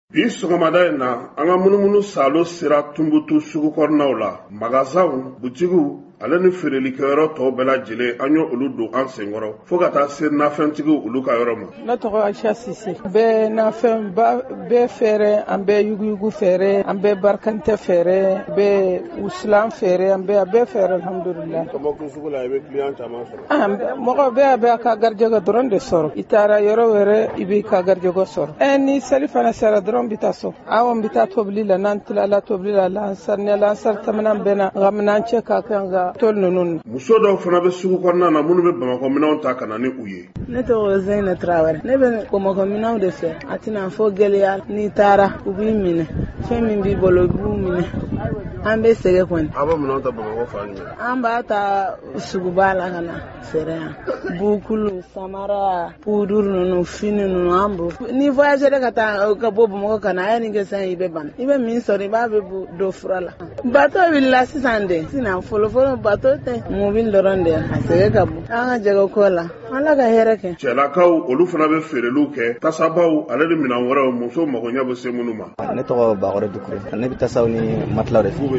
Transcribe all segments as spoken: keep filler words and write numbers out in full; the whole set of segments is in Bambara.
Bi sɔgɔmada in na an ka munumunu salo sera Tunbutu sugu kɔnɔnaw la. Magasanw, butigiw, ale ni feerelikɛyɔrɔ tɔw bɛɛ lajɛlen an y'o olu don an senkɔrɔ fo ka taa se nafɛntigiw olu ka yɔrɔ ma. Ne tɔgɔ Ayisa Sise. Bɛɛ nafɛn ba bɛɛ fɛɛrɛ, an bɛɛ yuguyugu fɛɛrɛ, an bɛɛ barikantɛ fɛɛrɛ, bɛɛ wusulan fɛɛrɛ, an bɛɛ a bɛɛ fɛɛrɛ alhamdulillah. Tɔnbukutu sugu la i bɛ client caman sɔrɔ. Ah, mɔgɔ bɛɛ bɛ ka garijɛgɛ dɔrɔn de sɔrɔ. I taara yɔrɔ wɛrɛ i b'i ka garijɛgɛ sɔrɔ. Ɛ ni seli fana sera dɔrɔn bi taa so. Awɔ n bɛ taa tobili la, n'an tilala tobili la lansar ni lansar tɛmɛnan bɛɛ na nka minɛn cɛ ka kan ka tol ninnu. Muso dɔw fana bɛ sugu kɔnɔna na minnu bɛ Bamakɔ minɛnw ta ka na ni u ye. Ne tɔgɔ Zeyina Traoré. Ne bɛ Bamakɔ minɛnw de fɛ. A tɛna fɔ gɛlɛya n'i taara u b'i minɛ. Fɛn min b'i bolo u b'u minɛ. An bɛ sɛgɛn kɔni. A bɛ minɛnw ta Bamakɔ fan jumɛn? An b'a ta suguba la ka na feere yan. Bukulu, samara, puduru ninnu, fini ninnu an b'o. Ni voyageur ka taa ka bɔ Bamakɔ ka na a ye nin kɛ sisan i bɛ ban. I bɛ min sɔrɔ i b'a bɛ don fura la. Bato wulila sisan de. Sisan fɔlɔ fɔlɔ bato tɛ mobili dɔrɔn de a sɛgɛn ka bon. An ka jɛgɛ ko la. Ala ka hɛrɛ kɛ. Cɛlakaw olu fana bɛ feereliw kɛ. Tasabaw ale ni minɛn wɛrɛw muso magoɲɛ bɛ se minnu ma. Ne tɔgɔ Bakɔrɔ Dukure. Ne bɛ tasaw ni matilaw de fɛ.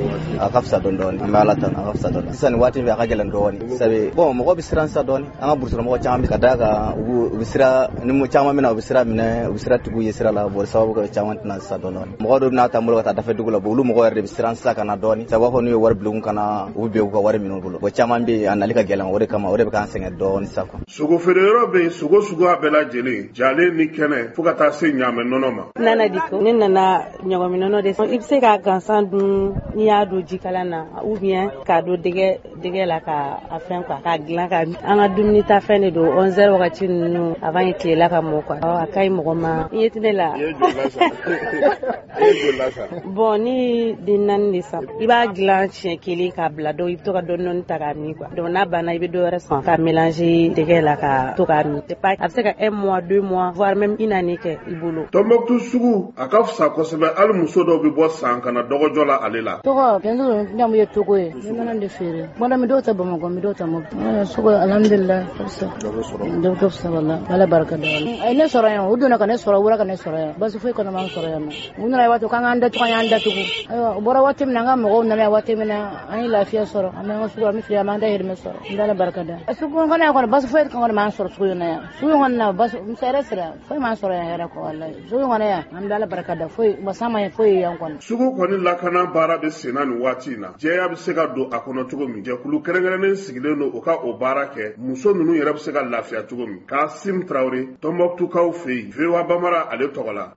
A ka fisa dɔɔni an bɛ Ala tanu a ka fisa dɔɔni sisan nin waati bɛ a ka gɛlɛn dɔɔni sabu bon mɔgɔ bɛ siran sa dɔɔni an ka burusɔn mɔgɔ caman bɛ ka da kan u bɛ sira ni mu caman bɛ na u bɛ sira minɛ u bɛ sira tigiw ye sira la bon sababu kɛ caman tɛna sisan dɔɔni mɔgɔ dɔw bɛna ta bolo ka taa dafɛ dugu la bon olu mɔgɔ yɛrɛ de bɛ siran sisan ka na dɔɔni sabu b'a fɔ n'u ye wari bilen kana u bɛ u ka wari minɛ u bolo bon caman bɛ a nali ka gɛlɛn o de kama o de bɛ k'an sɛgɛn dɔɔni sisan quoi. Sogo feere yɔrɔ bɛ yen sogo suguya bɛɛ lajɛlen jalen ni kɛnɛ fo ka taa se ɲaamɛ nɔnɔ ma. Nana Diko ne nana ɲɔgɔn nɔnɔ de i bɛ se ka gansan dun n'i y'a don jikalan na ou bien k'a don dɛgɛ dɛgɛ la ka a fɛn quoi k'a dilan ka an ka dumuni ta fɛn de don onze heures wagati ninnu avant i tilela ka mɔ quoi a ka ɲi mɔgɔ ma i ye tɛ ne la. I ye joli sa i ye joli sa. Bon ni den naani de san i b'a dilan siɲɛ kelen k'a bila dɔw i bɛ to ka dɔɔni dɔɔni ta k'a min quoi donc n'a banna i bɛ dɔ wɛrɛ san ka mélanger dɛgɛ la ka to k'a min c'est pas a bɛ se ka un mois deux mois voire même une année kɛ i bolo. Tɔnbukutu sugu a ka fisa kosɛbɛ hali muso dɔw bɛ bɔ san ka na dɔgɔjɔ la ale la. Tɔgɔ Bɛnzo Ɲamu ye Togo ye ne nana de feere bɔnda mi dɔw ta Bamakɔ mi dɔw ta Mɔpti sugu alhamdulillah dɔw dɔw fisa wala Ala barika da wala ne sɔrɔ yan u donna ka ne sɔrɔ wura ka ne sɔrɔ yan basi foyi kɔnɔ man sɔrɔ yan u nana waati k'an k'an datugu an y'an datugu ayiwa u bɔra waati min na an ka mɔgɔw nana waati min na an ye lafiya sɔrɔ an bɛ an ka sugu an bɛ fili an b'an dahirimɛ sɔrɔ n Ala barika da sugu kɔnɔ yan kɔni basi foyi kɔni m'an sɔrɔ sugu in na yan sugu in kɔni na basi misɛrɛ sira foyi m'an sɔrɔ yan yɛrɛ kɔ walahi sugu in kɔni yan an bɛ Ala barika da foyi masa ma foyi yan kɔni. Sugu kɔni lakana baara bɛ senna nin waati in na jɛya bɛ se ka don a kɔnɔ cogo min jɛkulu kɛrɛnkɛrɛnnen sigilen don o ka o baara kɛ muso ninnu yɛrɛ bɛ se ka lafiya cogo min Kasim Traoré Tɔnbukutukaw fɛ yen V O A Bamara ale tɔgɔ la.